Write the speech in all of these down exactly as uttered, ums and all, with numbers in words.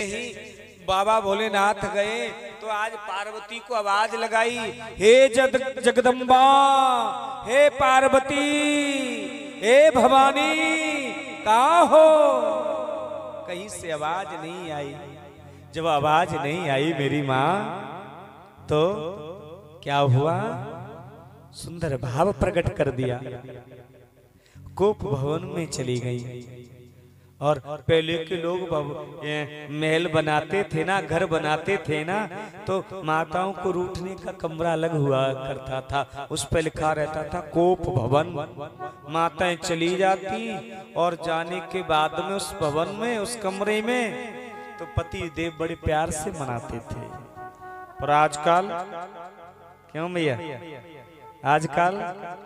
ही बाबा भोलेनाथ गए तो आज पार्वती को आवाज लगाई, हे जग जगदम्बा, हे पार्वती, हे भवानी, कहाँ हो? कहीं से आवाज नहीं आई। जब आवाज नहीं आई मेरी माँ, तो क्या हुआ? सुंदर भाव प्रकट कर दिया। कोप भवन में चली गई। और पहले के लोग महल बनाते थे ना, घर बनाते थे ना, तो माताओं को रूठने का कमरा अलग हुआ करता था, उस पर लिखा रहता था कोप भवन। माताएं चली जाती और जाने के बाद में उस भवन में, उस कमरे में, तो पति देव बड़े प्यार से मनाते थे। पर आजकल क्यों भैया, आजकल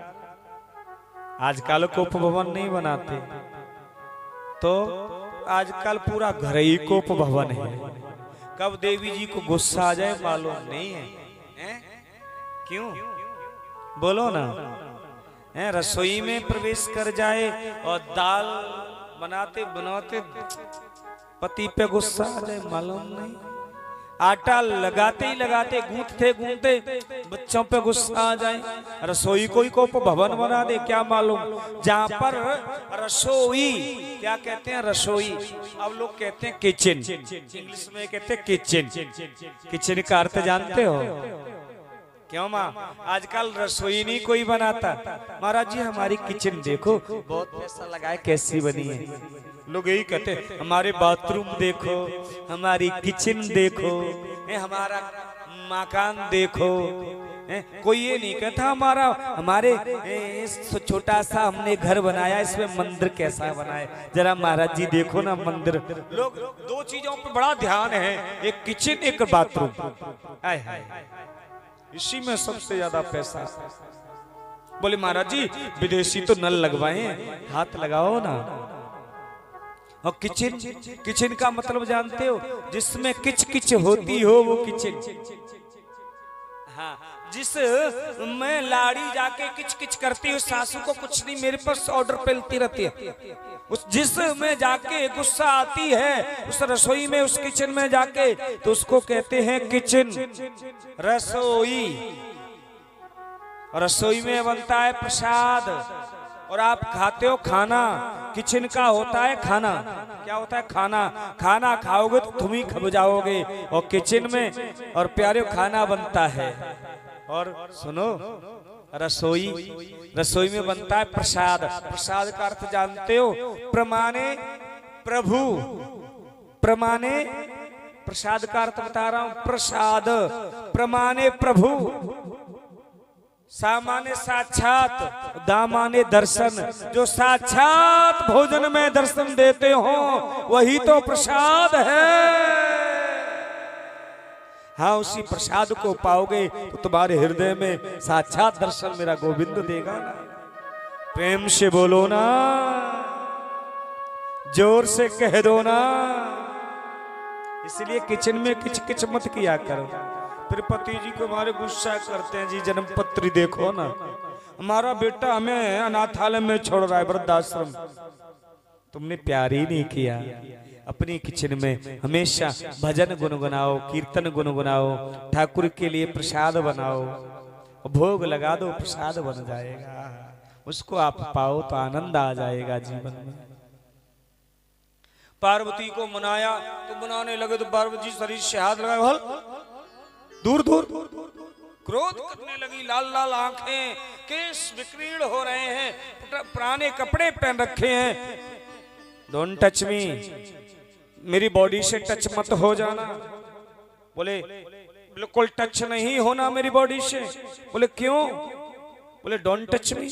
आजकल कोप भवन नहीं बनाते, तो आजकल पूरा घर ही कोप भवन है। कब देवी जी को गुस्सा आ जाए मालूम नहीं है, है? क्यों बोलो ना, है? रसोई में प्रवेश कर जाए और दाल बनाते बनाते पति पे गुस्सा आ जाए मालूम नहीं। आटा लगाते ही लगाते, गूंथते गूंथते बच्चों पे गुस्सा आ जाए, रसोई को ही कोप भवन बना दे, क्या मालूम। जहाँ पर रसोई, क्या कहते हैं रसोई, अब लोग कहते हैं किचन, इंग्लिश में कहते हैं किचन। किचन का अर्थ जानते हो? क्यों माँ, आजकल रसोई नहीं कोई बनाता। महाराज जी हमारी किचन देखो, बहुत पैसा लगाए कैसी बनी है। लोग यही कहते हैं हमारे बाथरूम देखो, हमारी किचन देखो, हमारा मकान देखो। कोई ये नहीं कहता हमारा हमारे छोटा सा हमने घर बनाया, इसमें मंदिर कैसा बनाया, जरा महाराज जी देखो ना मंदिर। लोग दो चीजों पे बड़ा ध्यान है, एक किचन एक बाथरूम, आए हाय, इसी में सबसे ज्यादा पैसा। बोले महाराज जी विदेशी तो नल लगवाए, हाथ लगाओ ना। और किचन, किचन का मतलब जानते हो? जिसमें किच किच होती हो वो किचन। हाँ, जिस में लाड़ी जाके किच किच करती हो, सासू को कुछ नहीं, मेरे पास ऑर्डर पेलती रहती है। उस जिस में जाके गुस्सा आती है, उस रसोई में, उस किचन में जाके, तो उसको कहते हैं किचन, रसोई। रसोई में बनता है प्रसाद और आप खाते हो खाना। किचन का होता है खाना। क्या होता है? खाना। खाना खाओगे तो तुम ही खब जाओगे। और किचन में और प्यारे खाना बनता है। और सुनो, रसोई, रसोई में बनता है प्रसाद। प्रसाद का अर्थ जानते हो? प्रमाणे प्रभु, प्रमाणे, प्रसाद का अर्थ बता रहा हूं, प्रसाद, प्रमाणे प्रभु, सामान्य साक्षात, दामाने दर्शन। जो साक्षात भोजन में दर्शन देते हो वही तो प्रसाद है। हाँ, उसी प्रसाद को पाओगे तो तुम्हारे हृदय में साक्षात दर्शन मेरा गोविंद देगा ना। प्रेम से बोलो ना, जोर से कह दो ना। इसलिए किचन में किच किच मत किया करो। फिर पति जी को हमारे गुस्सा करते हैं, जी जन्म पत्री देखो ना, हमारा बेटा हमें अनाथालय में छोड़ रहा है, वृद्धाश्रम। तुमने प्यार ही नहीं किया। अपनी किचन में हमेशा भजन गुनगुनाओ, कीर्तन गुनगुनाओ, ठाकुर के लिए प्रसाद बनाओ, भोग लगा दो, प्रसाद बन जाएगा। उसको आप पाओ तो आनंद आ जाएगा जीवन में। पार्वती को मनाया तो मनाने लगे तो पार्वती शरीर से हाथ लगाए, हल दूर दूर क्रोध करने लगी। लाल लाल आंखें, केश विकीर्ण हो रहे हैं, पुराने कपड़े पहन रखे हैं। डोंट टच मी, मेरी बॉडी से टच मत हो जाना। बोले बिल्कुल टच नहीं होना मेरी बॉडी से। बोले क्यों? बोले डोंट टच मी।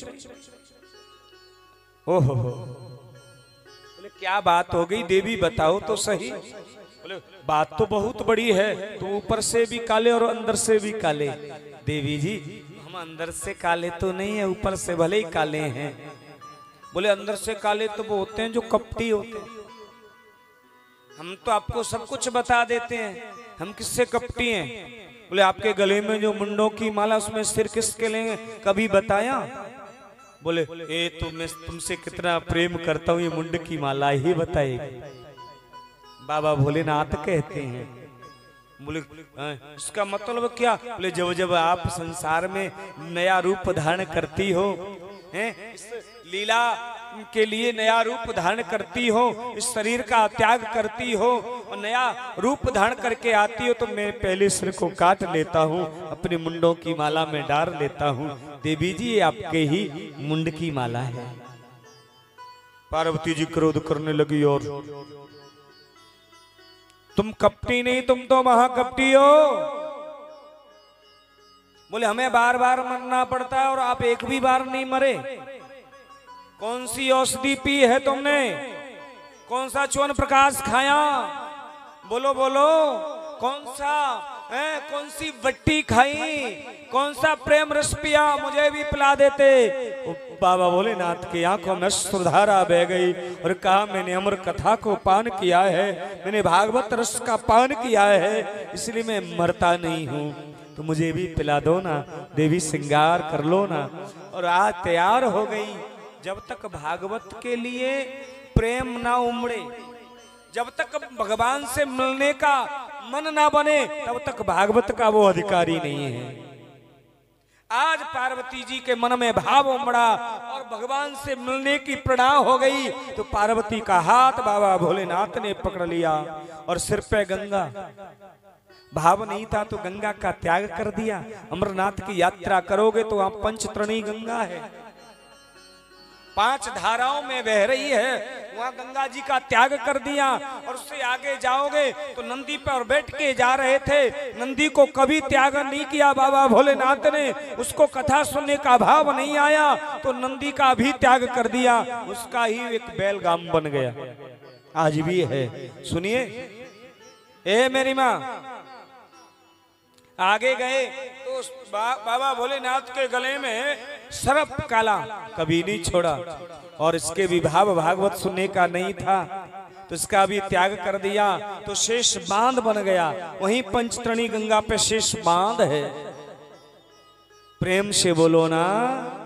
ओहो, बोले क्या बात हो गई देवी, बताओ तो सही। बोले बात तो बहुत बड़ी है, तो ऊपर से भी काले और अंदर से भी काले। देवी जी हम अंदर से काले तो नहीं है, ऊपर से भले ही काले हैं। बोले अंदर से काले तो वो होते हैं जो कपटी होते हैं। हम तो आपको सब कुछ बता देते हैं, हम किससे कपटी हैं? बोले आपके गले में जो मुंडों की माला, उसमें सिर किसके लेंगे, कभी बताया? बोले ए तो मैं तुमसे कितना प्रेम करता हूँ, ये मुंड की माला ही बताएगी। बाबा भोलेनाथ कहते हैं। बोले इसका मतलब क्या? बोले जब जब आप संसार में नया रूप धारण करती हो, हैं इस लीला के लिए नया रूप धारण करती हो, इस शरीर का त्याग करती हो और नया रूप धारण करके आती हो, तो मैं पहले सिर को काट लेता हूँ, अपने मुंडों की माला में डाल लेता हूँ। देवी जी ये आपके ही मुंड की माला है। पार्वती जी क्रोध करने लगी और तुम कपटी नहीं, तुम तो महाकपटी हो। बोले हमें बार बार मरना पड़ता है और आप एक भी बार नहीं मरे। कौन सी औषधि पी है तुमने? कौन सा च्यवन प्रकाश खाया? बोलो बोलो कौन सा है? कौन सी वट्टी खाई? कौन सा प्रेम रस पिया? मुझे भी पिला देते। बाबा भोलेनाथ की आंखों में सुधारा बह गई और कहा मैंने अमर कथा को पान किया है, मैंने भागवत रस का पान किया है, इसलिए मैं मरता नहीं हूँ, तो मुझे भी पिला दो ना। देवी श्रृंगार कर लो ना। और आज तैयार हो गई। जब तक भागवत के लिए प्रेम ना उमड़े, जब तक भगवान से मिलने का मन ना बने, तब तक भागवत का वो अधिकारी नहीं है। आज पार्वती जी के मन में भाव उमड़ा और भगवान से मिलने की प्रेरणा हो गई, तो पार्वती का हाथ बाबा भोलेनाथ ने पकड़ लिया और सिर पे गंगा। भाव नहीं था तो गंगा का त्याग कर दिया। अमरनाथ की यात्रा करोगे तो वहां पंचतरणी गंगा है, पांच धाराओं में बह रही है, वहां गंगा जी का त्याग कर दिया। और उससे आगे जाओगे तो नंदी पर बैठ के जा रहे थे, नंदी को कभी त्याग नहीं किया बाबा भोलेनाथ ने। उसको कथा सुनने का भाव नहीं आया तो नंदी का भी त्याग कर दिया, उसका ही एक बैलगाम बन गया। आज भी है। सुनिए ए मेरी माँ, आगे गए तो बा, बाबा भोलेनाथ के गले में सर्प काला कभी नहीं छोड़ा और इसके भी भाव भागवत सुनने का नहीं था, तो इसका भी त्याग कर दिया, तो शेष बांध बन गया। वहीं पंचतरणी गंगा पे शेष बांध है। प्रेम से बोलो ना।